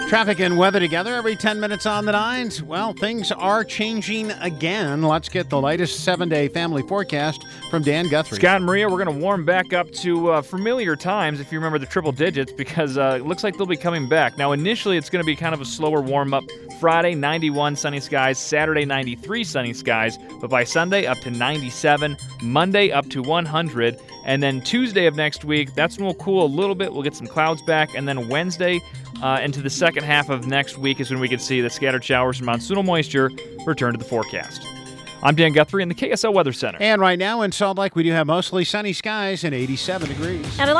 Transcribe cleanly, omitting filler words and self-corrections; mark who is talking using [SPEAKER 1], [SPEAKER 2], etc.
[SPEAKER 1] Traffic and weather together every 10 minutes on the nines. Well, things are changing again. Let's get the latest 7-day family forecast from Dan Guthrie.
[SPEAKER 2] Scott and Maria, we're going to warm back up to familiar times, if you remember the triple digits, because it looks like they'll be coming back. Now, initially, it's going to be kind of a slower warm-up. Friday, 91 sunny skies. Saturday, 93 sunny skies. But by Sunday, up to 97. Monday, up to 100. And then Tuesday of next week, that's when we'll cool a little bit. We'll get some clouds back. And then Wednesday into the second half of next week is when we can see the scattered showers and monsoonal moisture return to the forecast. I'm Dan Guthrie in the KSL Weather Center.
[SPEAKER 1] And right now in Salt Lake, we do have mostly sunny skies and 87 degrees.
[SPEAKER 3] And